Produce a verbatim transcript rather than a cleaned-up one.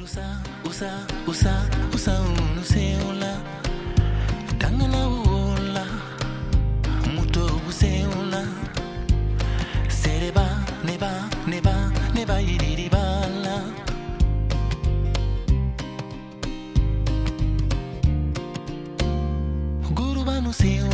usa usa usa usa unuseola dangana uola muto useola sereba neba neba neba iriribala guru banu